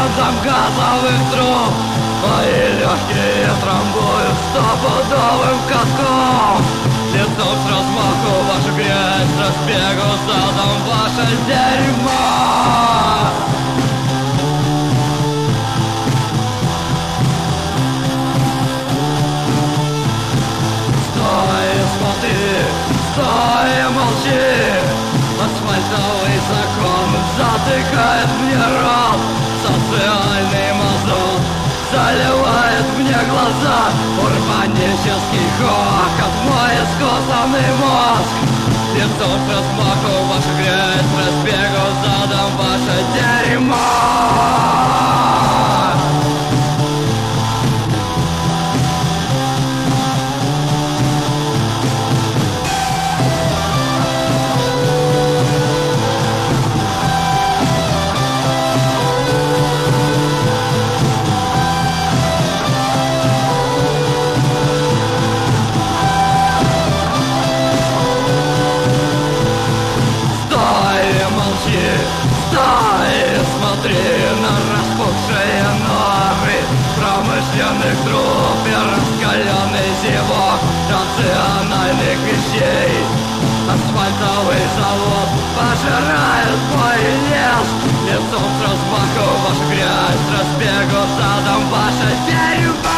фонтан газовых труб. Мои легкие трамбуют стопудовым катком. Лицом с размаху ваша грязь, с разбегу задом ваше дерьмо. Стой и смотри, стой и молчи. Асфальтовый закон затыкает мне рот. Социальный мазут заливает мне глаза. Урбанический хохот, мой искусственный мозг. Лицом с размаху ваша грязь, с разбегу задом ваше дерьмо. Стой и смотри на распухшие норы промышленных труб и раскаленный зевок рациональных вещей. Асфальтовый завод пожирает мой лес. Лицом с размаху ваша грязь, с разбегу задом ваше дерьмо.